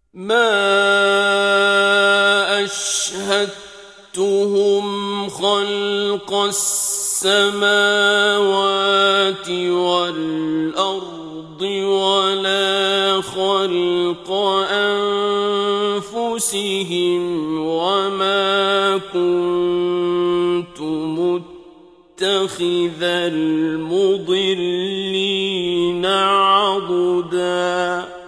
ما أشهدتهم خلق السماوات والأرض ولا خلق أنفسهم وما كنت متخذ المضلين عضداً